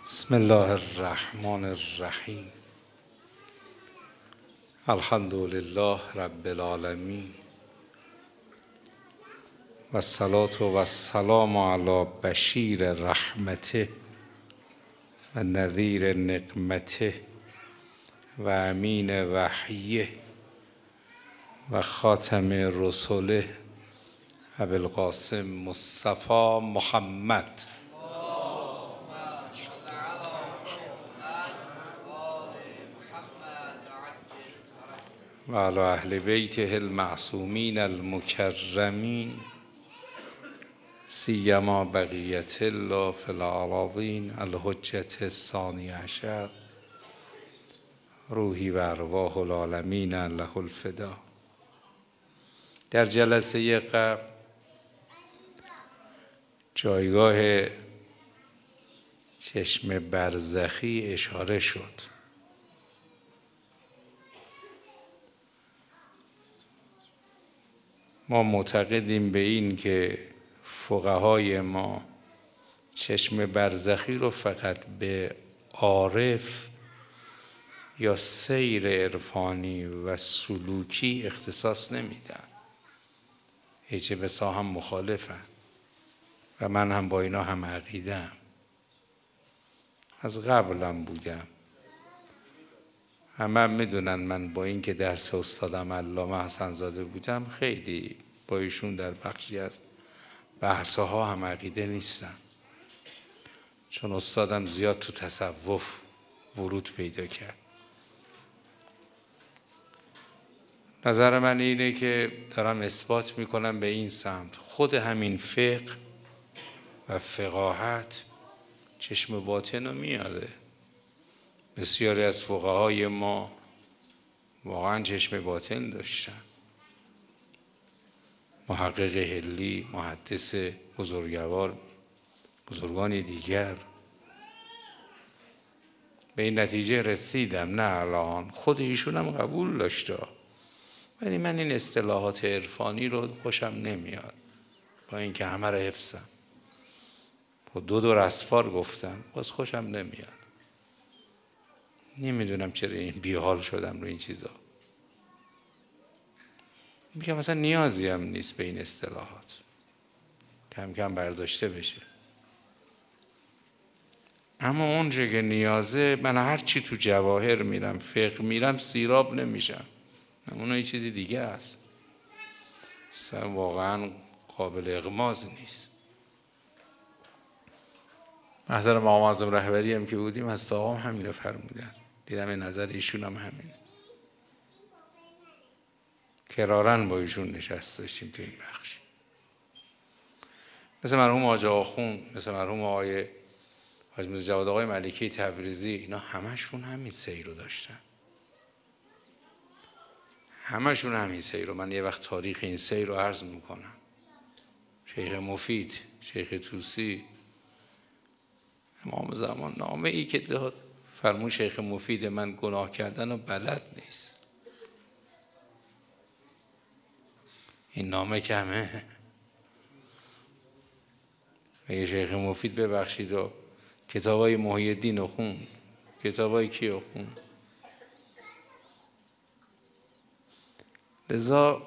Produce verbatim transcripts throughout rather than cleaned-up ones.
بسم الله الرحمن الرحیم. الحمد لله رب العالمین و الصلاة و السلام علی بشیر رحمته و نذیر نقمته و امین وحیه و خاتم رسله ابوالقاسم مصطفی محمد و علی اهل بیته المعصومین المکرمین سیما بقیت الله فی الارضین الحجة الثانی عشر روحی و ارواح العالمین له الفدا. در جلسه قبل جایگاه چشم برزخی اشاره شد. ما معتقدیم به این که فقهای ما چشم برزخی رو فقط به عارف یا سیر عرفانی و سلوکی اختصاص نمیدن، هیچ بسا هم مخالفن و من هم با اینا هم عقیدم، از قبلم بودم. همه هم میدونن من با این که درس استادم علامه حسن زاده بودم خیلی با ایشون در بخشی از بحثها هم عقیده نیستم، چون استادم زیاد تو تصوف ورود پیدا کرد. نظر من اینه که دارم اثبات میکنم به این سمت خود همین فقه و فقاهت چشم باطن رو میاده. بسیاری از فقهای ما واقعا چشم باطن داشتن. محقق حلی، محدث بزرگوار، بزرگان دیگر. به این نتیجه رسیدم، نه الان، خود ایشون هم قبول داشته، ولی من این اصطلاحات عرفانی رو خوشم نمیاد، با اینکه همه رو حفظم و دو دور اسفار گفتم باز خوشم نمیاد. نمیدونم چرا این بیحال شدم رو این چیزا. میگم مثلا نیازی هم نیست به این اصطلاحات، کم کم برداشته بشه. اما اونجا که نیازه، من هر چی تو جواهر میرم، فقه میرم، سیراب نمیشم. اون یه چیزی دیگه است، مثلا واقعا قابل اغماض نیست. محضر مقام اعظم رهبری هم که بودیم از آقام همین رو فرمودن، دیدم این نظر ایشون هم همین. کرارن با ایشون نشست داشتیم تو این بخش، مثل مرحوم حاج آخوند، مثل مرحوم آقای حاج میرزا جواد آقای ملکی تبریزی، اینا همشون همین سیر رو داشتن، همشون همین سیر رو. من یه وقت تاریخ این سیر رو عرض میکنم. شیخ مفید، شیخ طوسی، امام زمان نامه ای که داد فرمود شیخ مفید من گناه کردن و بلد نیست. این نامه کمه؟ میگه شیخ مفید ببخشید و کتابای محی الدین رو خوند. کتابای کی رو خوند؟ لذا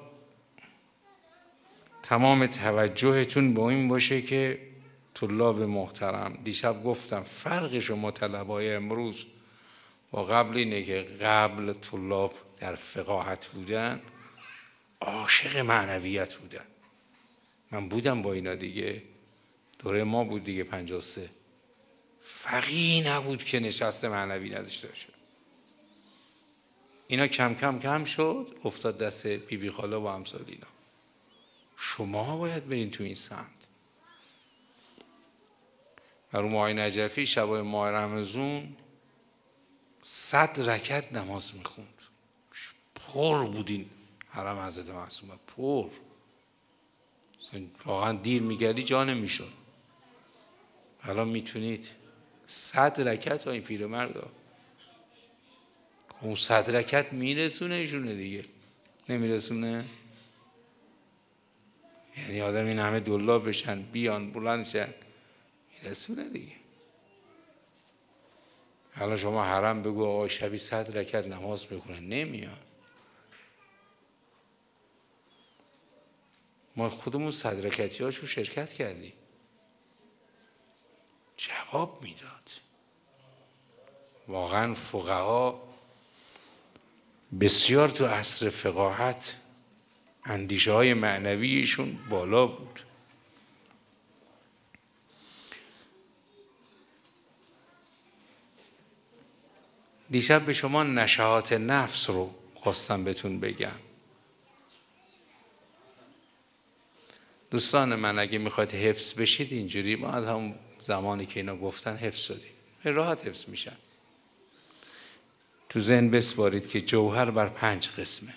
تمام توجهتون با این باشه که طلاب محترم، دیشب گفتم فرق شما طلبای امروز با قبل اینه که قبل طلاب در فقاهت بودن عاشق معنویت بودن. من بودم با اینا دیگه، دوره ما بود دیگه، پنجاه و سه. فقیه نبود که نشست معنوی نداشته باشه. اینا کم کم کم شد، افتاد دست بی بی خاله و امثال اینا. شما باید برین تو این سمت. مرحوم آقای نجفی شبای ماه رمضان صد رکعت نماز میخوند. پر بودین حرم حضرت معصومه، پر. واقعا دیر میگردی جا نمیشد. الان میتونید صد رکعت ها این پیرمرد ها. اون صد رکعت میرسونه ایشونه دیگه، نمیرسونه؟ یعنی آدم این همه دلا بشن بیان بلند شن، میرسونه دیگه. الان شما حرم بگو آقا شبی صد رکعت نماز میخونه، نمیاد. ما خودمون صد رکعتی هاشو شرکت کردیم. جواب میداد. واقعا فقها بسیار تو عصر فقاهت اندیشه های معنویشون بالا بود. دیشب به شما نشاط نفس رو خواستم بهتون بگم. دوستان من اگه میخواید حفظ بشید اینجوری، ما از هم زمانی که اینا گفتن حفظ شدیم، راحت حفظ میشن. تو ذهن بسپارید که جوهر بر پنج قسمه.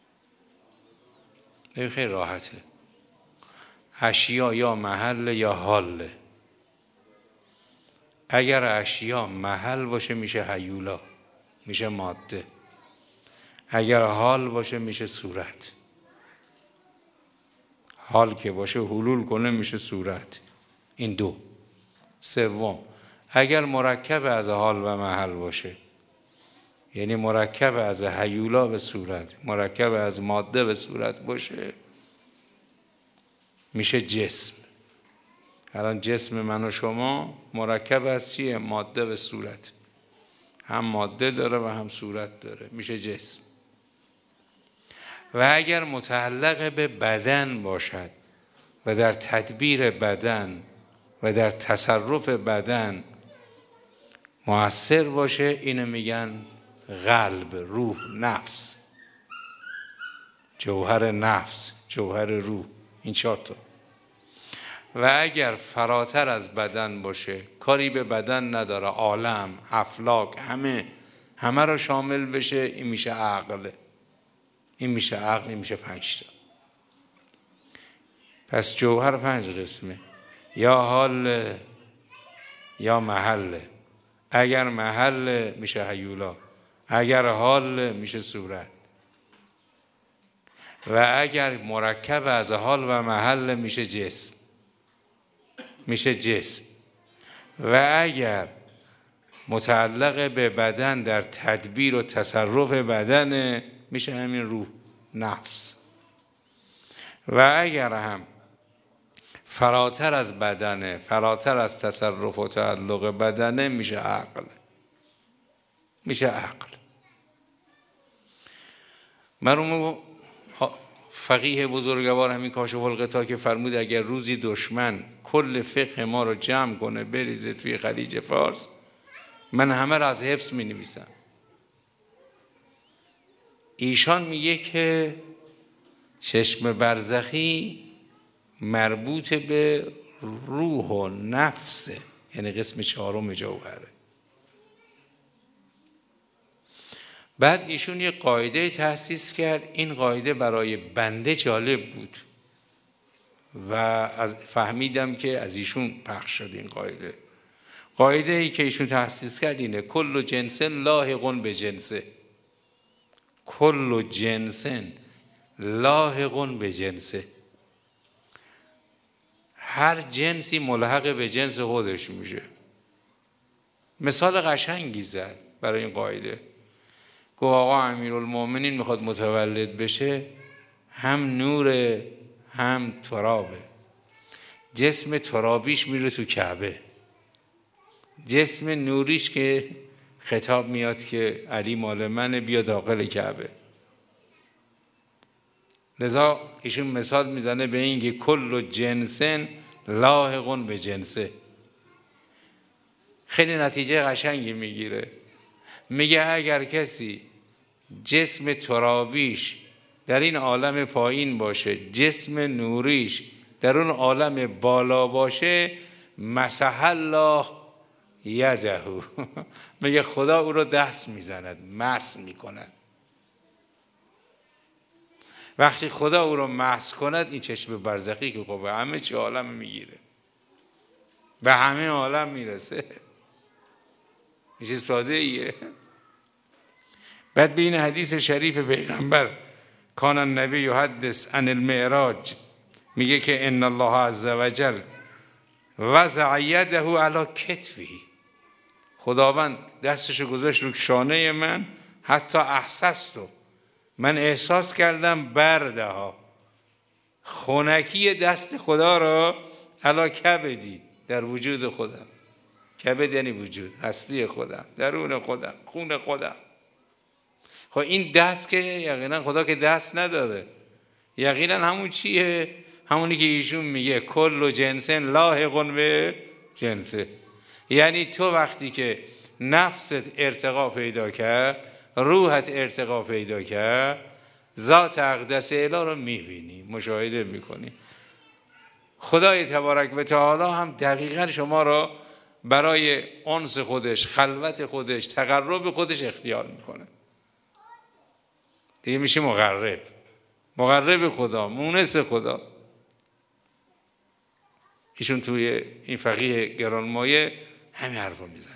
خیلی راحته. اشیا یا محل یا حاله. اگر اشیا محل باشه میشه هیولا، میشه ماده. اگر حال باشه میشه صورت. حال که باشه حلول کنه میشه صورت. این دو. سوم، اگر مرکب از حال و محل باشه، یعنی مرکب از هیولا به صورت، مرکب از ماده به صورت باشه، میشه جسم. الان جسم من و شما مرکب از چیه؟ ماده به صورت. هم ماده داره و هم صورت داره، میشه جسم. و اگر متعلق به بدن باشد و در تدبیر بدن و در تصرف بدن مؤثر باشه، اینو میگن قلب، روح، نفس، جوهر نفس، جوهر روح. این چهار تا. و اگر فراتر از بدن باشه، کاری به بدن نداره، عالم، افلاک، همه همه را شامل بشه، این میشه عقل. این میشه عقل. این میشه پنج تا. پس جوهر پنج قسمه، یا حال یا محل. اگر محل میشه هیولا، اگر حال میشه صورت، و اگر مرکب از حال و محل میشه جسم، میشه جسم. و اگر متعلق به بدن در تدبیر و تصرف بدن میشه همین روح، نفس. و اگر هم فراتر از بدنه، فراتر از تصرف و تعلق بدنه، میشه عقل. میشه عقل. مرحوم فقیه بزرگوار همین کاشف الغطا که فرمود اگر روزی دشمن کل فقه ما رو جمع کنه بریزه توی خلیج فارس، من همه را از حفظ می نویسم. ایشان میگه که چشم برزخی مربوط به روح و نفسه، یعنی قسم چهارم جوهره. بعد ایشون یه قاعده تأسیس کرد. این قاعده برای بنده جالب بود و از فهمیدم که از ایشون پخش شد این قاعده. قاعده ای که ایشون تأسیس کرد اینه: کل جنس لاحق به جنسه. کل جنس لاحق به جنسه. هر جنسی ملحق به جنس خودش میشه. مثال قشنگی زد برای این قاعده. گفت آقا امیرالمومنین میخواد متولد بشه، هم نور هم ترابه. جسم ترابیش میره تو کعبه، جسم نوریش که خطاب میاد که علی مال منه، بیا داخل کعبه. لذا ایشون مثال میزنه به این که کل جنسن لاحق به جنسه. خیلی نتیجه قشنگی میگیره. میگه اگر کسی جسم ترابیش در این عالم پایین باشه، جسم نوریش در اون عالم بالا باشه، مسح الله یده، میگه خدا او رو دست میزند، مس میکند. وقتی خدا او رو مس کند، این چشم برزخی که خب همه چی عالم میگیره، به همه عالم میرسه. میشه ساده ایه. بعد به این حدیث شریف پیغمبر کان النبی یحدث عن المعراج میگه که ان الله عز وجل وضع یده علی کتفه. خداوند دستشو گذاشت رو شانه من، حتی احسستو، من احساس کردم بردها، خنکی دست خدا را علی کبدی، در وجود خودم. کبد یعنی وجود، هستی خودم، درون خودم، خون خودم. خب این دست که یقینا خدا که دست نداده، یقینا همون چیه؟ همونی که ایشون میگه کل و جنسن لاحقون به جنسه. یعنی تو وقتی که نفست ارتقا پیدا کرد، روحت ارتقا پیدا کرد، ذات اقدس الهی رو میبینی، مشاهده میکنی. خدای تبارک و تعالی هم دقیقا شما را برای انس خودش، خلوت خودش، تقرب خودش اختیار میکنه. دیگه میشه مقرب، مقرب خدا، مونس خدا. ایشون توی این فقیه گرانمایه همین حرفو میزنه.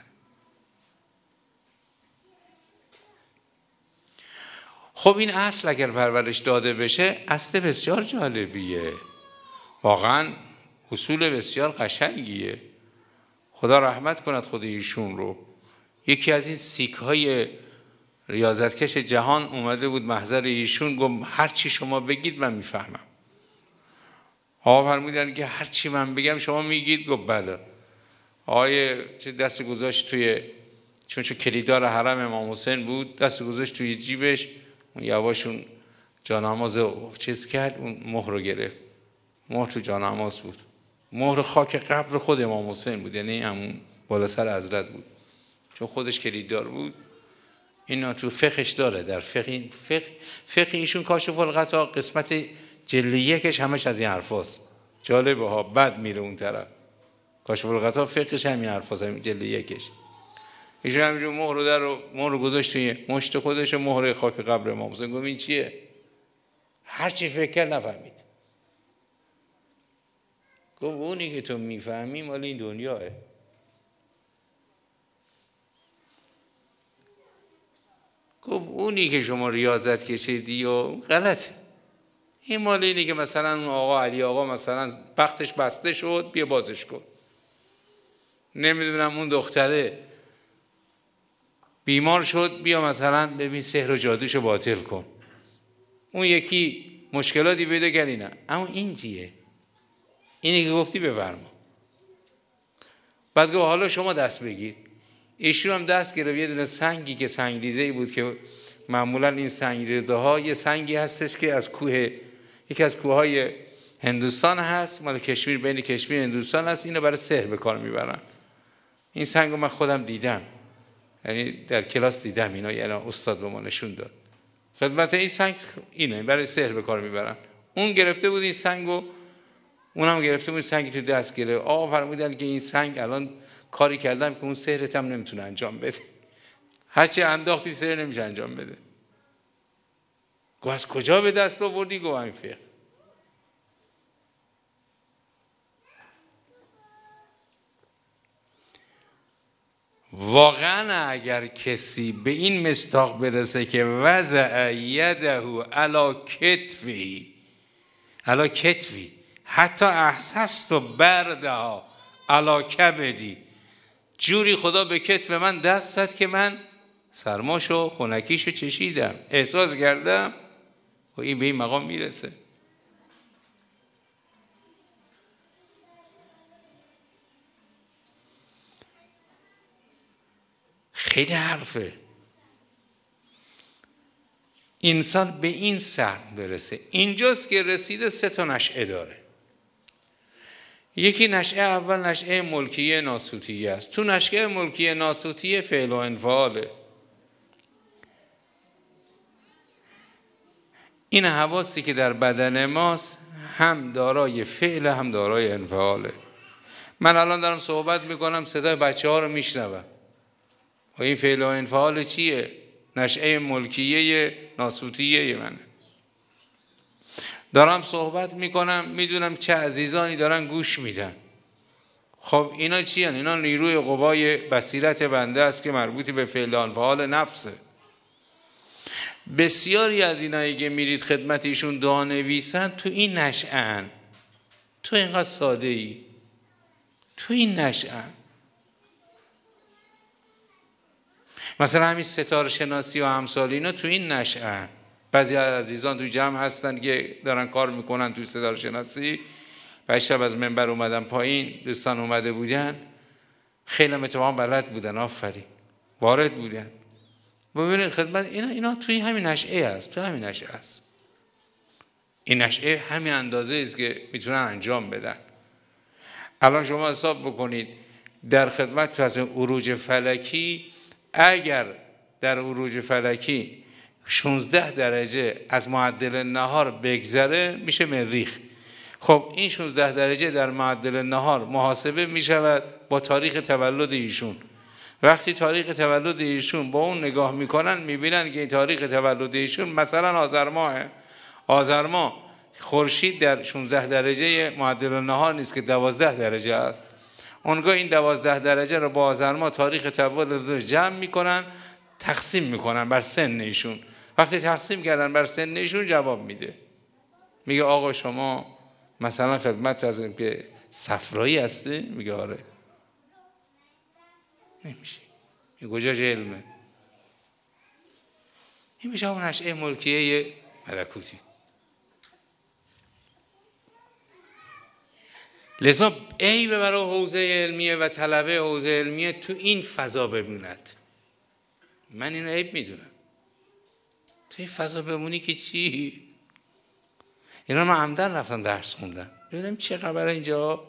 خب این اصل اگر پرورش داده بشه اصل بسیار جالبیه، واقعا اصول بسیار قشنگیه. خدا رحمت کند خود ایشون رو. یکی از این سیک های ریاضتکش جهان اومده بود محضر ایشون، گفت هر چی شما بگید من میفهمم. آقا فرمودن که هر چی من بگم شما میگید؟ گفت بله. آقای چه دست گذاشت توی، چون چون کلیدار حرم امام حسین بود، دست گذاشت توی جیبش، اون یواشون جانماز چیز کرد، اون مهر رو گرفت. مهر تو جانماز بود، مهر خاک قبر خود امام حسین بود، یعنی همون بالا سر حضرت بود، چون خودش کلیددار بود. اینا تو فقهش داره، در فقه فقه فقه ایشون کاشف الغطا قسمت جلد یکش همش از این حرفاست. جالبه ها، بد میره اون طرف. کاشف الغطا فقهش همین حرفاست، همین جلد یکش. ایشون همینجور مهر رو در رو مهر رو گذاشت توی مشت خودش، مهر خاک قبر امام حسین. گفت این چیه؟ هر چی فکر کرد نفهمید. گفت اونی که تو میفهمی مال این دنیاه. گفت اونی که شما ریاضت کشیدی و غلطه. این مال اینی که مثلا اون آقا علی آقا مثلا بختش بسته شد، بیا بازش کن. نمیدونم اون دختره بیمار شد، بیا مثلا ببین سحر و جادوشو باطل کن. اون یکی مشکلاتی پیدا کردی، نه. اما این چیه؟ اینی که گفتی بفرما. بعد گفت حالا شما دست بگیر. ایشون هم دست گرفت، یه دونه سنگی که سنگریزه‌ای بود که معمولا این سنگریزه ها یه سنگی هستش که از کوه، یکی از کوههای هندوستان هست، مال کشمیر، بین کشمیر و هندوستان هست. اینو برای سحر به کار میبرن. این سنگو من خودم دیدم، یعنی در کلاس دیدم اینا، یعنی استاد به ما نشون داد. خدمت این سنگ اینه، برای سحر به کار میبرن. اون گرفته بود این سنگو، اونم گرفته بود سنگی تو دست گرفت. آقا فرمودن که این سنگ الان کاری کردم که اون سحرت هم نمیتونه انجام بده. هرچی انداختی سحر نمیشه انجام بده. گفت از کجا به دست آوردی؟ گفت همین فقه. واقعا اگر کسی به این مصداق برسه که وضع یده علی کتفی علی کتفی حتی احسست و بردها علی کبدی، جوری خدا به کتف من دست زد که من سرماشو خنکیشو چشیدم، احساس کردم. و این به این مقام میرسه. خیلی حرفه انسان به این سر برسه. اینجاست که رسیده سه تا نشعه داره. یکی نشعه اول نشعه ملکیه ناسوتیه است. تو نشعه ملکیه ناسوتیه فعل و انفعاله. این حواسی که در بدن ماست هم دارای فعل هم دارای انفعاله. من الان دارم صحبت میکنم، صدای بچه ها رو میشنوم. و این فعل و انفعال چیه؟ نشعه ملکیه ناسوتیه منه. دارم صحبت میکنم، میدونم چه عزیزانی دارن گوش میدن. خب اینا چی هن؟ اینا نیروی قوای بصیرت بنده است که مربوطی به فعل و انفعال نفسه. بسیاری از اینایی که میرید خدمت ایشون دعا نویسن تو این نشعه هن. تو اینقدر ساده ای، تو این نشعه هن. مثلا همین ستاره شناسی و امثال اینا تو این نشأه. بعضی از عزیزان تو جمع هستن که دارن کار میکنن تو ستاره شناسی، و شب از منبر اومدن پایین، دوستان اومده بودن، خیلی هم اتفاقا بلد بودن، آفرین، وارد بودن. ببینید خدمت اینا اینا توی همین نشأه است، تو همین نشأه است. این نشأه همین اندازه است که میتونن انجام بدن. الان شما حساب بکنید در خدمت از عروج فلکی، اگر در عروج فلکی شانزده درجه از معدل نهار بگذره میشه مریخ. خب این شانزده درجه در معدل نهار محاسبه میشود با تاریخ تولد ایشون. وقتی تاریخ تولد ایشون با اون نگاه میکنن، میبینن که این تاریخ تولد ایشون مثلا آذر ماهه. آذر ماه خورشید در شانزده درجه معدل نهار نیست که دوازده درجه است. اونگاه این دوازده درجه رو با آذر ماه تاریخ تولد جمع میکنن، تقسیم میکنن بر سن ایشون. وقتی تقسیم کردن بر سن ایشون جواب میده، میگه آقا شما مثلا خدمت از این که صفرایی هستی؟ میگه آره. نمیشه. این کجاش علمه؟ این میشه اون نشأه ملکیه ملکوتی. لذا عیب برای حوزه علمیه و طلبه حوزه علمیه تو این فضا ببیند. من این عیب میدونم. تو این فضا بمونی که چی؟ اینا من عمدن رفتم درس خوندم ببینم چه خبره اینجا.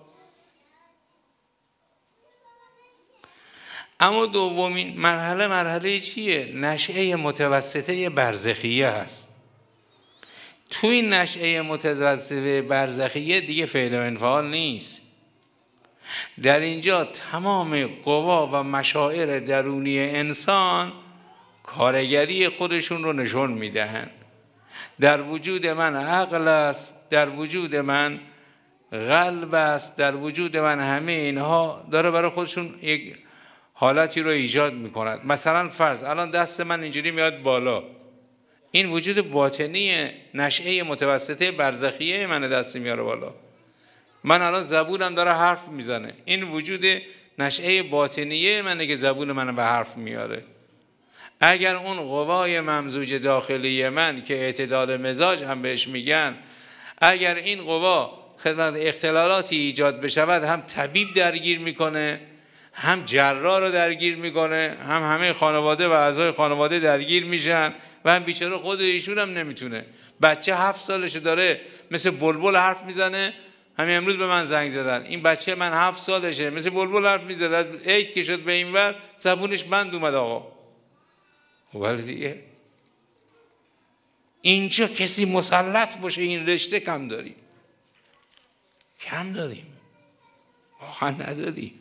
اما دومین مرحله مرحله چیه؟ نشأه متوسطه برزخیه هست. تو این نشأه متوسطه برزخیه دیگه فعل و انفعال نیست. در اینجا تمام قوا و مشاعر درونی انسان کارگری خودشون رو نشون میدهند. در وجود من عقل است، در وجود من قلب است، در وجود من همه اینها داره برای خودشون یک حالتی رو ایجاد میکند. مثلا فرض الان دست من اینجوری میاد بالا، این وجود باطنی نشأه متوسطه برزخیه من دست میاره بالا. من الان زبونم داره حرف میزنه، این وجود نشأه باطنیه منه که زبون من به حرف میاره. اگر اون قوای ممزوج داخلی من که اعتدال مزاج هم بهش میگن، اگر این قوا خدمت اختلالاتی ایجاد بشود، هم طبیب درگیر میکنه، هم جراح رو درگیر میکنه، هم همه خانواده و اعضای خانواده درگیر میشن و هم بیچاره خود ایشون هم نمیتونه. بچه هفت سالشه داره مثل بلبل حرف میزنه. همین امروز به من زنگ زدن، این بچه من هفت سالشه مثل بلبل حرف میزنه، از عید که شد به این ور زبونش بند اومد آقا. ولی دیگه اینجا کسی مسلط باشه این رشته کم داریم، کم داریم، واقعا نداریم.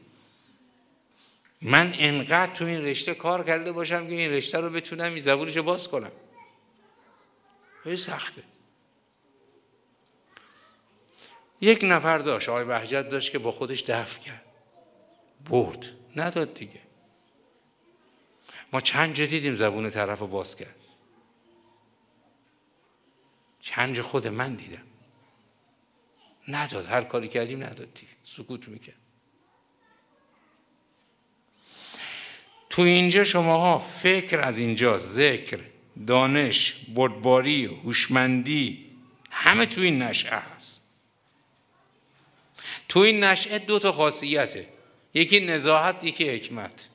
من انقدر تو این رشته کار کرده باشم که این رشته رو بتونم این زبونش رو باز کنم، خیلی سخته. یک نفر داشت، آقای بهجت داشت که با خودش دفع کرد، برد، نداد دیگه. ما چند جا دیدیم زبون طرف رو باز کرد، چند جا خود من دیدم نداد، هر کاری کردیم نداد دیگه، سکوت میکرد. تو اینجا شماها فکر از اینجا، ذکر، دانش، بردباری، هوشمندی، همه تو این نشأه هست. تو این نشأه دو تا خاصیته، یکی نزاهت، یکی حکمت.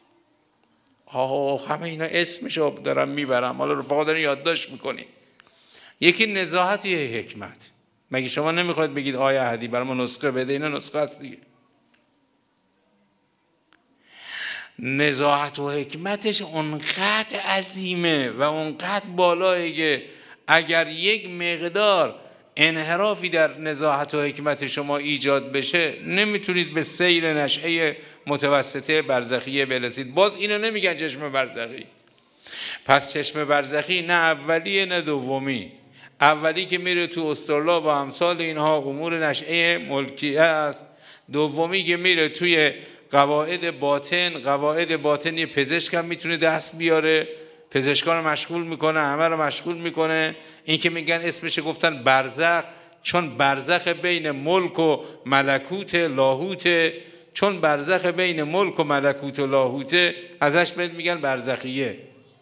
آه همه اینا اسمشو دارم میبرم، حالا رفقا دارین یادداشت میکنید. یکی نزاهت، یکی حکمت. مگه شما نمیخواید بگید آیا احدی برای ما نسخه بده؟ اینا نسخه هست دیگه. نزاهت و حکمتش اونقدر عظیمه و اونقدر بالایه که اگر یک مقدار انحرافی در نزاهت و حکمت شما ایجاد بشه، نمیتونید به سیر نشأه متوسطه برزخیه برسید. باز اینو نمیگن چشم برزخی. پس چشم برزخی نه اولیه نه دومی. اولی که میره تو استرلا و امثال اینها امور نشأه ملکیه است. دومی که میره توی قواعد باطن، قواعد باطنی پزشک هم میتونه دست بیاره، پزشکان رو مشغول میکنه، همه رو مشغول میکنه. این که میگن اسمش گفتن برزخ، چون برزخ بین ملک و ملکوت لاهوت، چون برزخ بین ملک و ملکوت و لاهوته ازش بهت میگن برزخیه.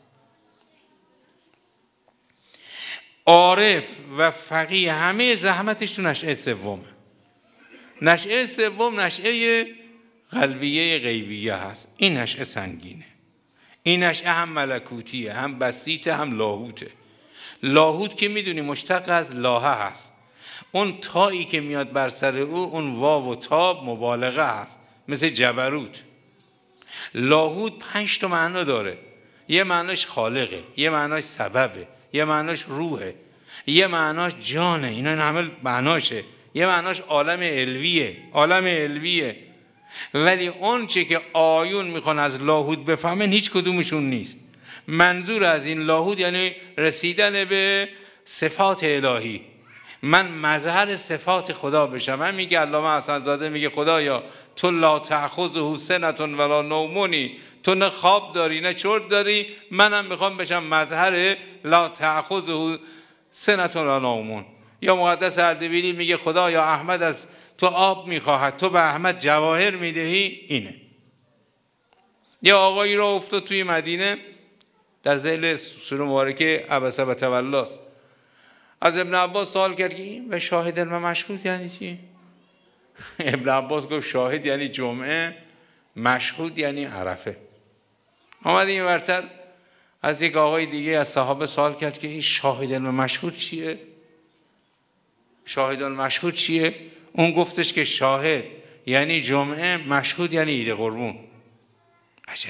عارف و فقیه همه زحمتش تو نشأه سومه. نشأه سوم نشأه قلبیه غیبیه هست. این نشأه سنگینه. این نشأه هم ملکوتیه، هم بسیطه، هم لاهوته. لاهوت که میدونی مشتق از لاهه هست. اون تایی که میاد بر سر او، اون واو و تا مبالغه هست، مثل جبروت. لاهوت پنج تا معنا داره. یه معناش خالقه، یه معناش سببه، یه معناش روحه، یه معناش جانه، اینا این همه معناشه. یه معناش عالم علویه، عالم علویه. ولی اون چه که آیون میخوان از لاهوت بفهمن هیچ کدومشون نیست. منظور از این لاهوت یعنی رسیدن به صفات الهی. من مظهر صفات خدا بشم. من میگه علامه حسن‌زاده میگه خدایا تو لا تأخذه سنة ولا نومونی، تو نه خواب داری نه چرت داری، منم میخوام بشم مظهر لا تأخذه سنة ولا نومون. یا مقدس اردبیلی میگه خدایا احمد از تو آب میخواهد، تو به احمد جواهر میدهی. اینه. یا آقایی را افتاد توی مدینه در ذیل سوره مبارکه عبس و تولاست، از ابن عباس سوال کرد که این و شاهد و مشهود یعنی چی؟ ابن عباس گفت شاهد یعنی جمعه، مشهود یعنی عرفه. آمد این ورتر از یک آقای دیگه از صحابه سوال کرد که این شاهد و مشهود چیه؟ شاهد و مشهود چیه؟ اون گفتش که شاهد یعنی جمعه، مشهود یعنی عید قربون. عجب،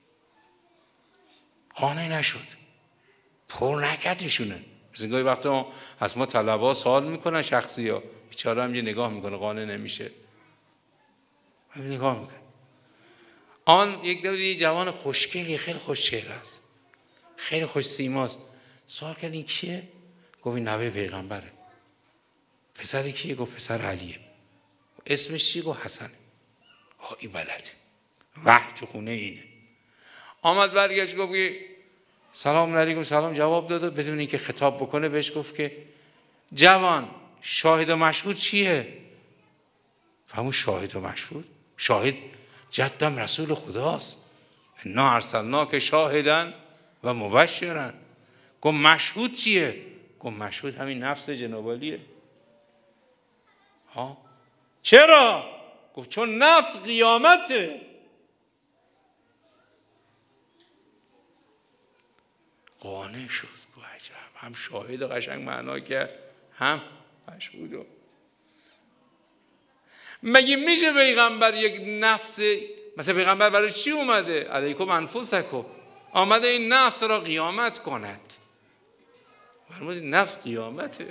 قانع نشد، پر نکتشونه. مثل گاهی وقتا از ما طلبا سوال میکنن شخصی ها، بیچاره هم یه نگاه میکنه قانع نمیشه، همین نگاه میکنه. آن یک دو جوان خوشگلی خیلی خوش چهره است، خیلی خوش سیماست. سوال کرد این کیه؟ گفت این نوه پیغمبره. پسر کیه؟ گفت پسر علیه. اسمش چیه؟ گفت حسنه. ها این بلده، وحی تو خونه اینه. آمد برگشت گفت سلام علیکم. سلام جواب داد، بدون اینکه خطاب بکنه بهش گفت که جوان شاهد و مشهود چیه؟ فهمون شاهد و مشهود؟ شاهد جدم رسول خداست، انا ارسلناک شاهدن و مبشرن. گفت مشهود چیه؟ گفت مشهود همین نفس جناب علیه. ها چرا؟ گفت چون نفس قیامته. قانع شد. گفت عجب، هم شاهد قشنگ معنا کرد، هم مشهود. مگه میشه پیغمبر یک نفس، مثلا پیغمبر برای چی اومده؟ علیکم انفسکم، آمده این نفس را قیامت کند. فرمود نفس قیامته.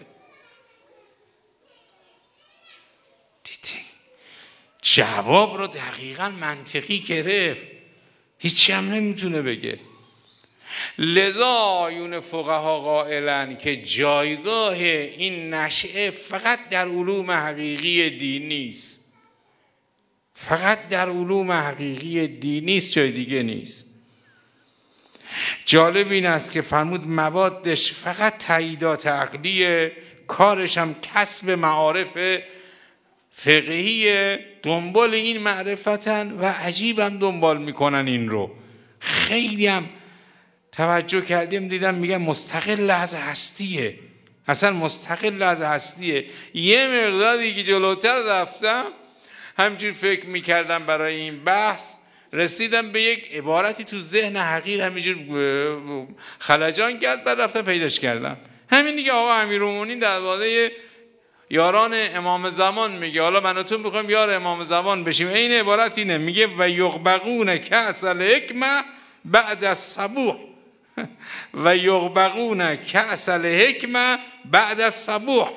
دیدی جواب رو دقیقاً منطقی گرفت، هیچی هم نمیتونه بگه. لذا آیون فقها قائلن که جایگاه این نشأه فقط در علوم حقیقی دینی است، فقط در علوم حقیقی دینی است، جای دیگه نیست. جالب این است که فرمود موادش فقط تاییدات عقلیه، کارش هم کسب معارف فقهیه، دنبال این معرفتن و عجیب هم دنبال میکنن این رو. خیلی هم توجه کردیم دیدم میگن مستقل از هستیه، اصلا مستقل از هستیه. یه مقداری که جلوتر رفتم همجور فکر میکردم برای این بحث، رسیدم به یک عبارتی تو ذهن حقیر همینجور خلجان کرد، بعد رفتم پیداش کردم. همین دیگه آقا امیرالمومنین درباره یاران امام زمان میگه، حالا من و تو میخوایم یار امام زمان بشیم. این عبارت اینه، میگه و یغبقون کأس الحکمه بعد الصبوح و یغبقون کأس الحکمه بعد الصبوح.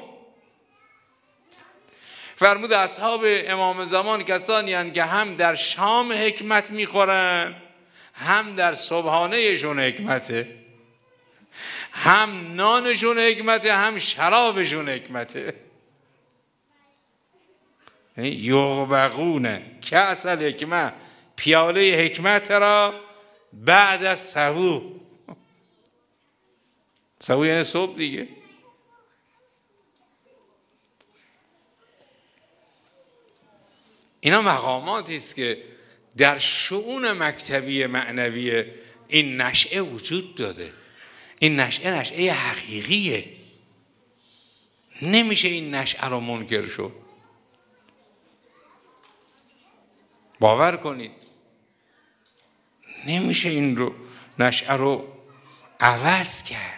فرمود اصحاب امام زمان کسانی هستند که هم در شام حکمت میخورن، هم در صبحانهشون حکمته، هم نانشون حکمته، هم شرابشون حکمته. یغبقون کأس الحکمه، پیاله حکمت را بعد از صبوح. صبوح یعنی صبح دیگه. اینا مقاماتی است که در شؤون مکتبی معنوی این نشأه وجود داده. این نشأه نشأه حقیقیه، نمیشه این نشأه رو منکر شد. باور کنید نمیشه این رو نشأه رو عوض کرد.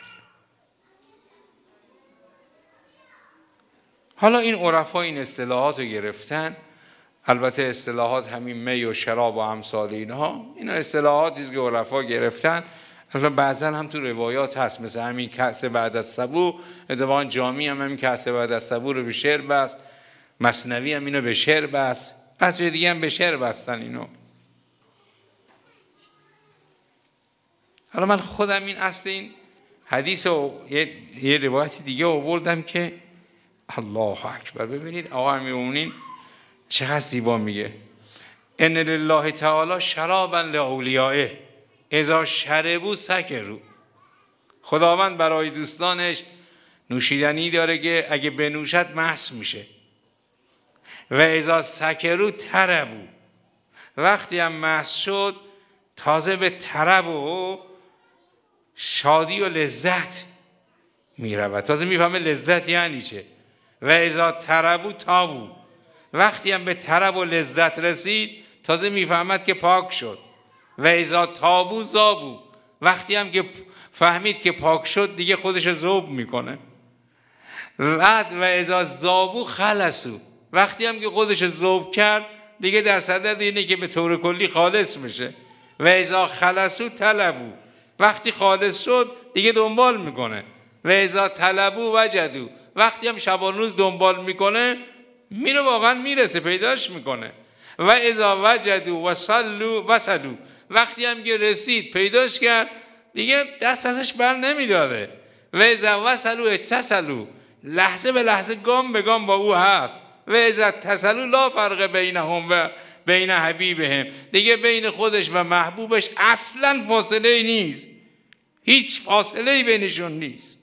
حالا این عرفا این اصطلاحات رو گرفتن، البته اصطلاحات همین می و شراب و امثال اینها، اینا اصطلاحاتی است که عرفا گرفتن. بعضا هم تو روایات هست، مثل همین کأس بعد از سبو، اتفاقا جامی هم همین کأس بعد از سبو رو به شعر بست، مثنوی هم اینو به شعر بست، از جای دیگه هم به شعر بستن اینو. حالا من خودم این اصل این حدیث رو یه, یه روایتی دیگه آوردم که الله اکبر. ببینید آقا امیرالمومنین چقدر زیبا میگه: ان لله تعالی شرابا لاولیائه اذا شربوا سکروا. خداوند برای دوستانش نوشیدنی داره که اگه بنوشد مست میشه. و اذا سکروا طربوا، وقتی هم مست شد تازه به طرب و شادی و لذت میرود، تازه میفهمه لذت یعنی چه. و اذا طربوا تابوا، وقتی هم به طرب و لذت رسید تازه میفهمد که پاک شد. و اذا تابوا ذابوا، وقتی هم که فهمید که پاک شد دیگه خودش ذوب میکنه. بعد و اذا ذابوا خلصوا، وقتی هم که خودش ذوب کرد دیگه در صدد اینه که به طور کلی خالص میشه. و اذا خلصوا طلبوا، وقتی خالص شد دیگه دنبال میکنه. و اذا طلبوا وجدوا، وقتی هم شبان روز دنبال میکنه میره واقعا میرسه، پیداش میکنه. و اذا وجدوا وصلوا وصلوا، وقتی هم که رسید پیداش کرد دیگه دست ازش بر نمیداره. و اذا وصلوا اتصلوا، لحظه به لحظه گام به گام با او هست. و اذا اتصلوا لا فرق بینهم و بین حبیبهم، دیگه بین خودش و محبوبش اصلا فاصله نیست، هیچ فاصله بینشون نیست.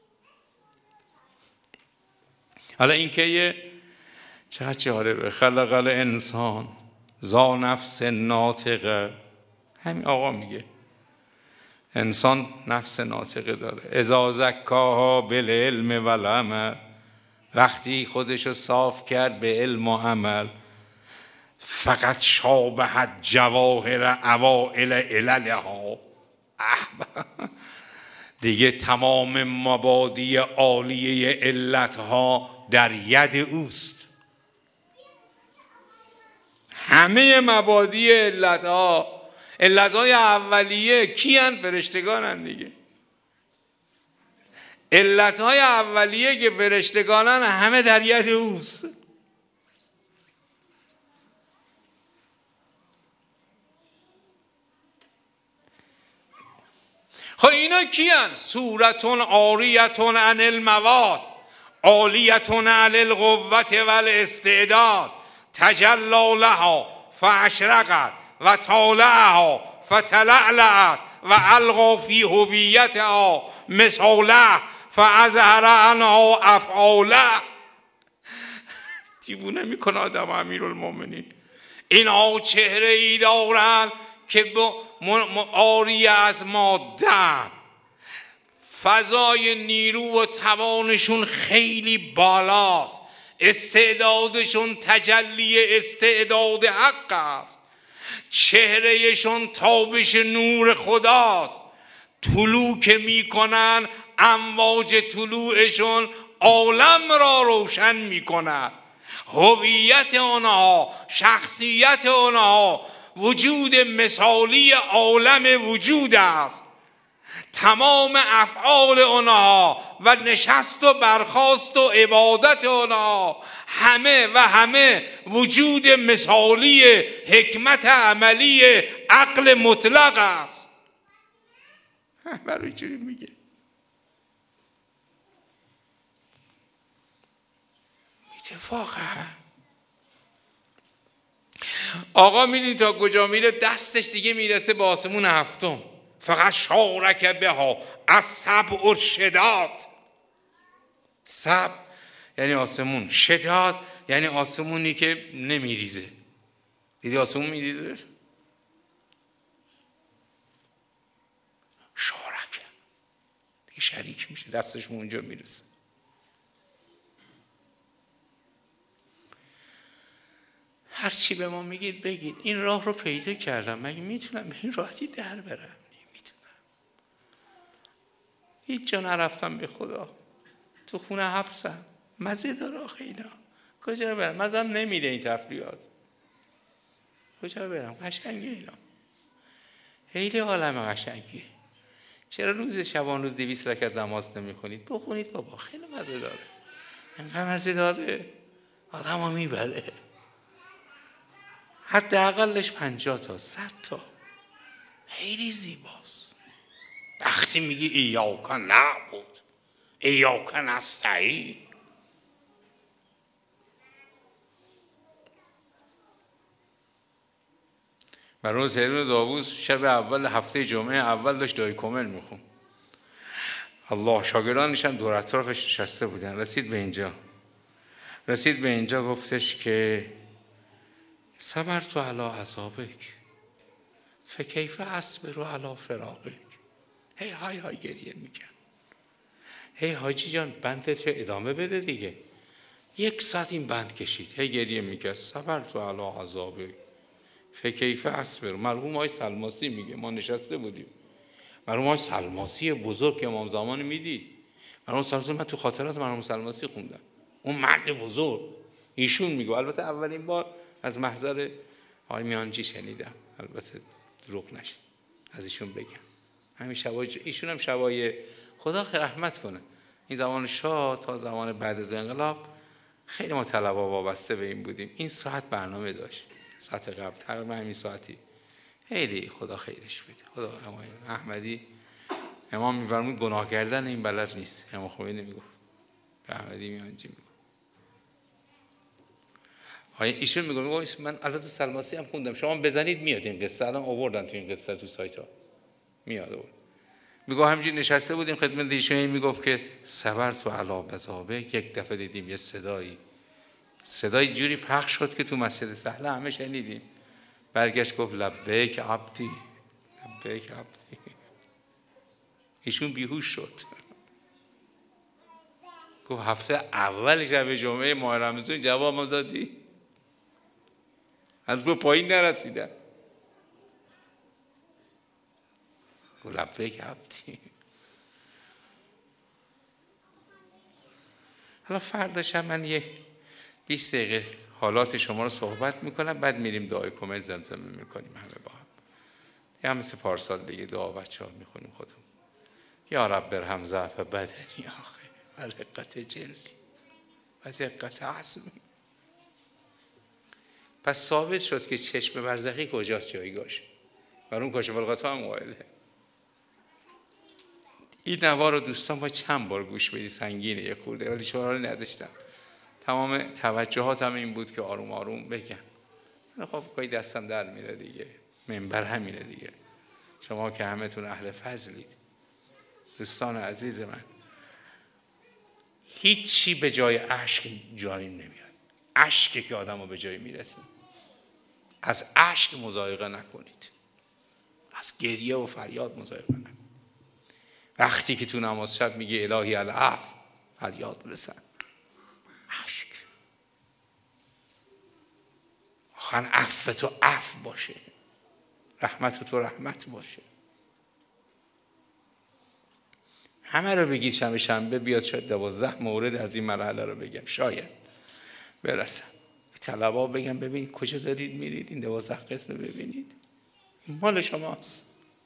حالا این که یه چقدر جالبه: خلق الانسان ذا نفس ناطقه. همین آقا میگه انسان نفس ناطقه داره. اذا زکاها بالعلم والعمل، وقتی خودشو صاف کرد به علم و عمل. فقط شابهت جواهر اوائل عللها، دیگه تمام مبادی عالیه علتها در ید اوست. همه مبادی علتها، علتهای اولیه کیان؟ فرشتگانن دیگه. علتهای اولیه که فرشتگانن همه در ید اوست. خب اینا کیان؟ صورتون عاریتون عن المواد، عالیتون عن القوت والاستعداد، تجلی لها فاشرقت و طالعها فتلعلعت و القا فی هویتها مثاله فاظهر عنها افعاله. دیوونه میکنه آدم امیرالمومنین. اینها چهره ای دارن که عاری از ماده، فضای نیرو و توانشون خیلی بالاست، استعدادشون تجلی استعداد حق است، چهرهشون تابش نور خداست، طلوع که میکنن امواج طلوعشون عالم را روشن میکند. هویت آنها، شخصیت آنها وجود مثالی عالم وجود است. تمام افعال آنها و نشست و برخاست و عبادت آنها همه و همه وجود مثالی حکمت عملی عقل مطلق است. برای چی میگه؟ اتفاقا آقا میدین تا کجا میره؟ دستش دیگه میرسه به آسمون هفتم. فقط شارک بها از سبع و شداد. سبع یعنی آسمون، شداد یعنی آسمونی که نمیریزه، دیدی آسمون میریزه؟ شارکه دیگه، شریک میشه، دستش اونجا میرسه. هر چی به ما میگید بگید، این راه رو پیدا کردم، مگه میتونم به این راحتی در برم؟ نمیتونم. هیچ جا نرفتم به خدا، تو خونه حبسم. مزه داره آخه اینا، کجا برم؟ مزم نمیده این تفریحات، کجا برم؟ قشنگه اینا، خیلی عالم قشنگیه. چرا روز شبان روز دویست رکعت نماز نمیخونید؟ بخونید بابا، خیلی مزه داره. اینقدر مزه داره آدم ها میبره. حداقلش پنجاه تا صد تا، خیلی زیباست. وقتی میگی ایاک نعبد ایاک نستعین، مرحوم سیدنا داوود شب اول هفته جمعه اول داشت دعای کامل میخون. الله، شاگردانش هم دور اطرافش نشسته بودن. رسید به اینجا رسید به اینجا گفتش که صبرت علی عذابک فکیف اصبر علی فراقک. هی های های گریه میکرد. هی حاجی جان بندت رو ادامه بده دیگه. یک ساعت این بند کشید، هی گریه میکرد. صبرت علی عذابک فکیف اصبر. مرحوم آقای سلماسی میگه، ما نشسته بودیم، مرحوم آقای سلماسی بزرگ که امام زمان میدید، مرحوم سلماسی، من تو خاطرات مرحوم سلماسی خوندم، اون مرد بزرگ، ایشون میگه، البته اولین بار از محضر آقای میانجی شنیدم، البته دروغ نشه از ایشون بگم. همین شبای ایشون هم شبای، خدا رحمت کنه، این زمان شاه تا زمان بعد از انقلاب خیلی ما طلبا وابسته به این بودیم. این ساعت برنامه داشت، ساعت قبل تقریبا همین ساعتی. خیلی خدا خیرش بده. خدا امام احمدی، امام میفرمود گناه کردن این بلد نیست. امام خمینی میگفت، به احمدی میانجی میگفت. های ایشون میگه، من البته سلماسی هم خوندم، شما بزنید میاد این قصه، الان آوردن تو این قصه تو سایت ها میاد. آورد میگه همینجوری نشسته بودیم خدمت ایشون، میگفت که صبرت و علی بذابک. یک دفعه دیدیم یه صدایی صدای جوری پخش شد که تو مسجد سهله همه شنیدیم. برگشت گفت لبیک عبدی لبیک عبدی. ایشون بیهوش شد. گفت هفته اول شب جمعه ماه رمضان جواب ما دادی؟ هنوز به پایین نرسیدم. گفت لبیک عبدی. حالا فردا شب من یه بیست دقیقه حالات شما رو صحبت میکنم، بعد میریم دعای کامل زمزمه میکنیم همه با هم. یه هم مثل پارسال دیگه دعا بچه ها میخونیم خودم. یا رب برحم ضعف بدنی آخه و رقت جلدی و دقت عصمی. پس ثابت شد که چشم برزخی کجاست جایگاهش. مرحوم کاشف الغطا هم قائله. این نوا رو دوستان با چند بار گوش بدی، سنگینه یه خورده، ولی شما رو نداشتم. تمام توجهاتم این بود که آروم آروم بگم. خب گاهی دستم در میره دیگه، منبر همینه دیگه. شما که همتون اهل فضلید دوستان عزیز من، هیچی به جای اشک جاری نمیاد. اشکی که آدم رو به جای میرسه. از اشک مضایقه نکنید، از گریه و فریاد مضایقه نکنید. وقتی که تو نماز شب میگه الهی العفو، فریاد بزن، اشک. آخر عفو تو عفو باشه، رحمت تو رحمت باشه. همه رو بگید شنبه شنبه بیاد، شاید دوازده مورد از این مرحله رو بگم، شاید برسم. به طلبا بگم ببینید کجا دارید میرید، این دوازده قسم ببینید، این مال شماست.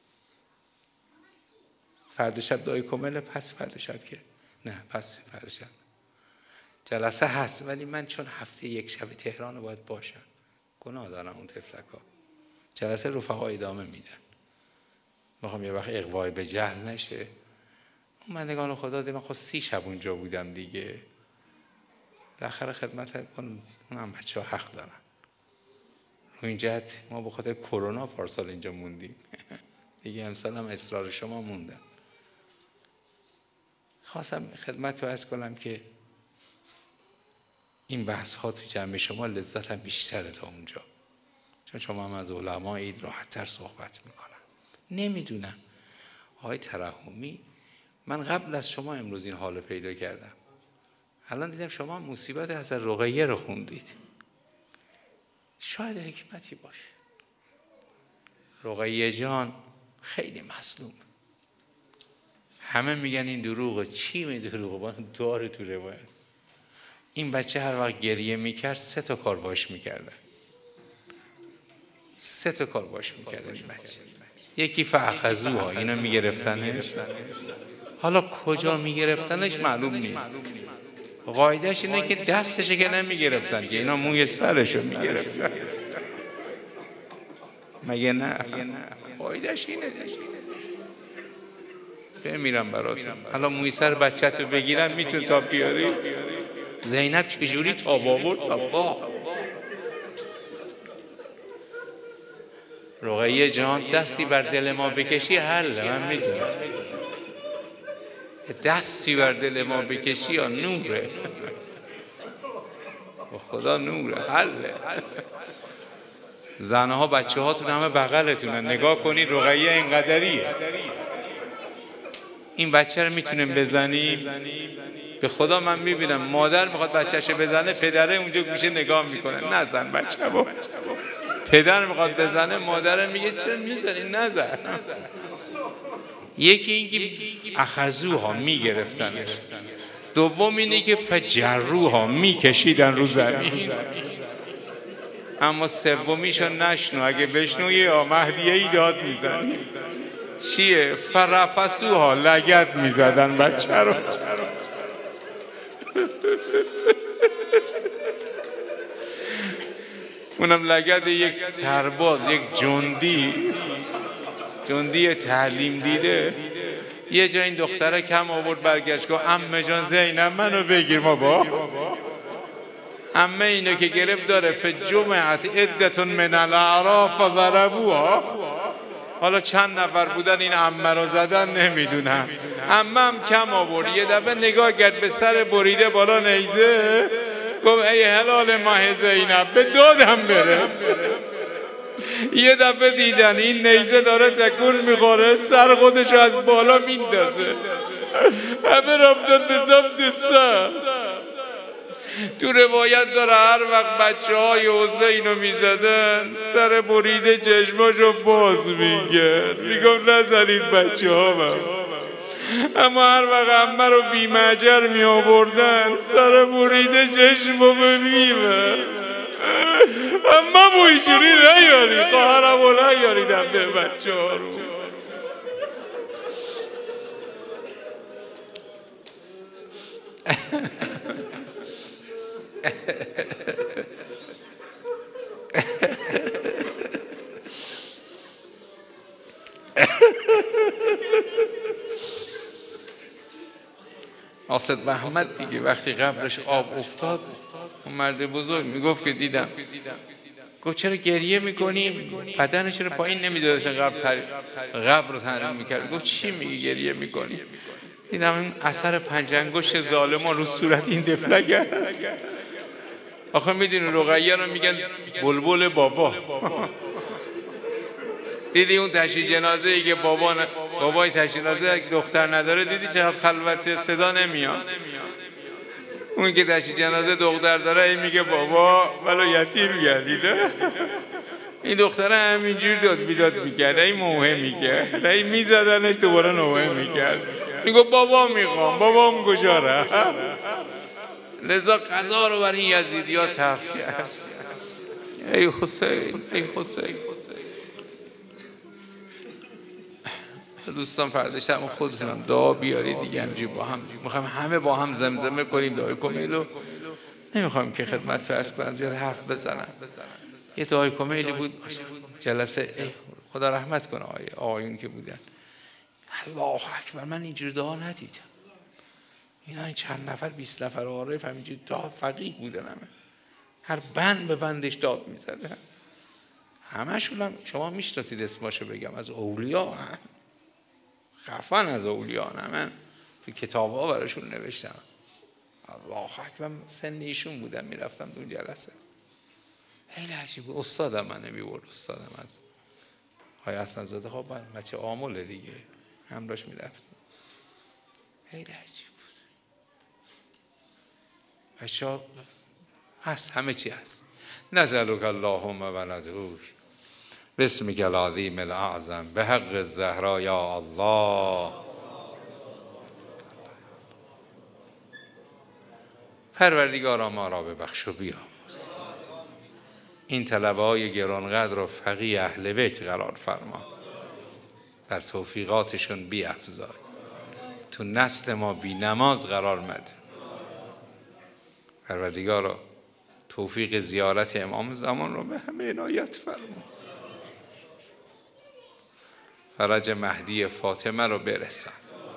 فردا شب دعای کامل، پس فردا شب که نه، پس فردا شب جلسه هست، ولی من چون هفته یک شب تهران باید باشم، گناه دارم اون تفلک ها. جلسه رفقا ادامه میدن، میخوام یه وقت اغوای به جهل نشه. اومدگان خدا دیدم، من خود سی شب اونجا بودم دیگه، بالاخره خدمت کنم، اونم بچه ها حق دارن. رو این جهت ما به خاطر کرونا پارسال اینجا موندیم دیگه، امسال هم اصرار شما موندم. خواستم خدمت رو عرض کنم که این بحث ها تو جمع شما لذت هم بیشتره تا اونجا، چون شما هم از علمایید راحت‌تر صحبت میکنن. نمیدونم آقای ترحمی، من قبل از شما امروز این حالو پیدا کردم. الان دیدم شما مصیبت حضرت رقیه رو خوندید. شاید حکمتی باشه. رقیه جان خیلی مظلوم، همه میگن این دروغه. چی می دروغه؟ داره تو روایت. این بچه هر وقت گریه میکرد سه تا کار باش میکردن، سه تا کار باش میکردن این بچه. یکی فاخذوها، اینو میگرفتنش. حالا کجا میگرفتنش معلوم نیست. قاعدش اینه که دستش که نمیگرفتن، که اینا موی سرشو میگرفتن. مگه نه؟ قاعدش اینه دیگه. بمیرم براتون. حالا موی سر بچه‌تو بگیرن میتونه تا بیاری؟ زینب چجوری تاب آورد؟ الله. رقیه جان دستی بر دل ما بکشی حل. من میدونم دستی بر دل ما بکشی یا نوره، خدا نوره، حله. زنها بچه هاتون همه بغلتونن، نگاه کنید رقیه اینقدریه. این بچه رو میتونیم بزنیم؟ به خدا من میبینم مادر میخواد بچه‌شو بزنه، پدره اونجا گوشه نگاه میکنه نزن بچه با. پدر میخواد بزنه، مادر میگه چرا میزنی؟ نزن. یکی اینکه اخذوها میگرفتنش، دوم اینه که فجروها میکشیدن رو زمین. اما سومیشو نشنو، اگه بشنو یه مهدیه ای داد میزنی. چیه؟ فرفسوها، لگد میزدن بچه رو. اونم لگد یک سرباز، یک جندی، جندی تعلیم دیده. یه جا این دختره کم آورد، برگشت گفت عمه جان زینب منو بگیر. ما با عمه اینو که گرفت داره فجمعت عدتون من الاعراف و ضربوها. حالا چند نفر بودن این عمه رو زدن نمیدونم. عمه هم کم آورد، یه دفعه نگاه کرد به سر بریده بالا نیزه، گفت ای هلال ماه زینب به دادم برس. یه دفعه دیدن این نیزه داره تکون میخوره، سر خودشو از بالا میندازه، همه رفتن به سمت سر. تو روایت داره هر وقت بچه های حسینو میزدن سر بریده چشماشو باز میگن، میگم نزنید بچه ها من. اما هر وقت عمه رو بی مجر می آوردن سر بریده چشمو بمیمد. اما بویجوری نیاری، خواهرم رو نیاریدم به بچه ها رو. آصد محمد دیگه وقتی قبرش آب افتاد، اون مرد بزرگ میگفت که دیدم. گفت چرا گریه میکنی؟ بدنش رو پایین نمیذاشتن قبر تر... قبر رو تحریم میکرد. گفت چی میگی گریه میکنی؟ دیدم این اثر پنج انگشت ظالما رو صورت این دفلک هست. آخه میدونی رقیه رو میگن بلبل بابا. دیدی اون تشییع جنازه ای که بابا ن... بابای تشییع جنازه دختر نداره، دیدی چقدر خلوته، صدا نمیاد. اون که تشییع جنازه دختر داره این میگه بابا ولو یتیم گردیده. این دختره همینجور داد بیداد میکرد، این موهه میکرد، این میزدنش دوباره نوه میکرد، میگو بابا میخوام، بابام کجاره. لذا قضا رو بر این یزیدی ها تلخ کرد. ای حسین، ای حسین. دوستان فردا شب خودتونم دعا بیارید دیگه، همجوری با هم میخوایم همه با هم زمزمه کنیم دعای کمیلو. نمیخوایم که خدمت فرض کنم زیاد حرف بزنم. یه دعای کمیلی بود جلسه، ای خدا رحمت کنه آقای آقایون که بودن. الله اکبر، من اینجور دعا ندیدم. اینا این چند نفر بیست نفر عارف همینجور دعا فقیه بودن، همه هر بند به بندش داد میزدن. همشون هم شما میشناسید اسماشو بگم، از اولیا هم خفن، از اولیا هم من تو کتاب ها براشون نوشتم. الله اکبر، سن ایشون بودم میرفتم اون جلسه. خیلی عجیب بود. استادم من نمی‌برد، استادم از های حسن زاده. خب بچه عامله دیگه، همراهش میرفتیم. خیلی عجیب بود. بچه ها هست، همه چی هست. نسألک اللهم و ندعوک باسمک العظیم الاعظم به حق الزهرا یا الله. پروردگارا ما را ببخش و بیامرز. این طلبه های گرانقدر و فقیه اهل بیت قرار فرما، در توفیقاتشون بی افزای، تو نسل ما بی نماز قرار مده. پروردگارا توفیق زیارت امام زمان رو به همه عنایت فرما، فرج مهدی فاطمه رو برسان.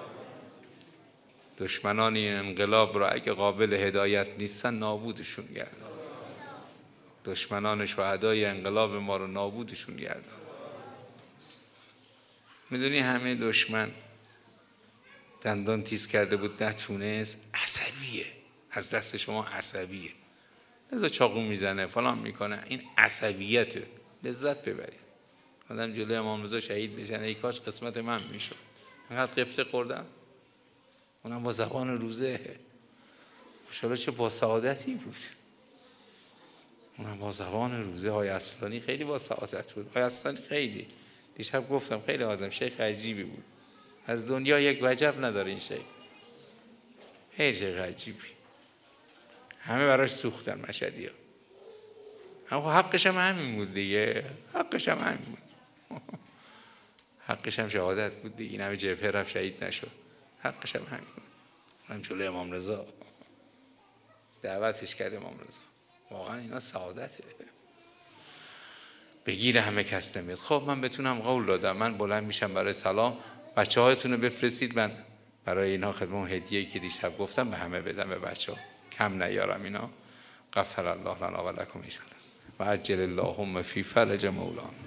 دشمنان این انقلاب رو اگه قابل هدایت نیستن نابودشون گردن. دشمنان شهدای انقلاب ما رو نابودشون گردن. میدونی همه دشمن دندان تیز کرده بود نتونست، عصبیه، از دست شما عصبیه، لذا چاقو میزنه فلان میکنه. این عصبیته، لذت ببرید. آدم جلوی امام رضا شهید بشن، ای کاش قسمت من میشد. اینقدر قفطه خوردم، اونم با زبان روزه. ماشاءالله چه با سعادتی بود. اونم با زبان روزه. های اصلانی خیلی با سعادت بود. های اصلانی خیلی، دیشب گفتم خیلی آدم شیخ عجیبی بود. از دنیا یک وجب نداره این شیخ. خیلی شیخ عجیبی. همه براش سوختن مشهدی ها. اما حقش هم همین بود دیگه. حقش هم همین بود. حقش هم شهادت بود دیگه. این همه جبهه رفت شهید نشد. حقش هم همین بود. اونم جلوی امام رضا دعوتش کرد امام رضا. واقعا اینا سعادته. بگیر همه کس نمیاد. خب من بتونم قول دادم، من بلند میشم برای سلام. بچه هایتون رو بفرستید من برای اینا خدمت هدیه‌ای که دیشب گفتم به همه بدم، به بچه ها کم نیارم. اینا غفر الله لنا و لکم ان شاء الله و عجل اللهم فی فرج مولانا.